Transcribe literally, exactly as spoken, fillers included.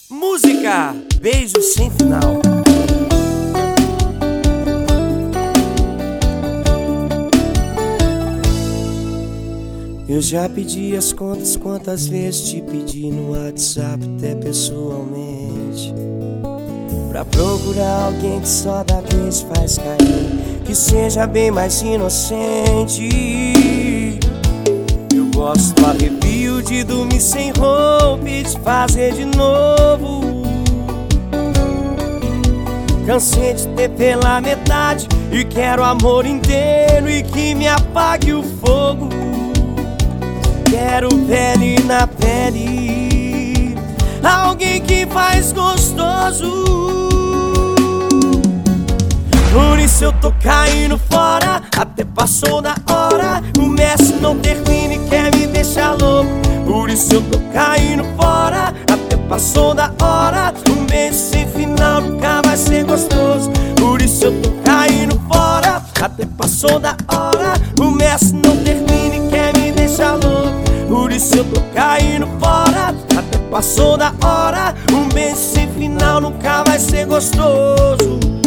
Música, beijo sem final. Eu já pedi as contas, quantas vezes te pedi no WhatsApp, até pessoalmente, pra procurar alguém que só da vez faz cair, que seja bem mais inocente. Eu gosto do arrepio de dormir sem roupa e de fazer de novo. Cansei de ter pela metade e quero amor inteiro e que me apague o fogo. Quero pele na pele, alguém que faz gostoso. Por isso eu tô caindo fora, até passou da hora. O Messi não termina e quer me deixar louco. Por isso eu tô caindo fora, até passou da hora. Um beijo sem final nunca vai ser gostoso. Por isso eu tô caindo fora, até passou da hora. O Messi não termina e quer me deixar louco. Por isso eu tô caindo fora, até passou da hora. Um beijo sem final nunca vai ser gostoso.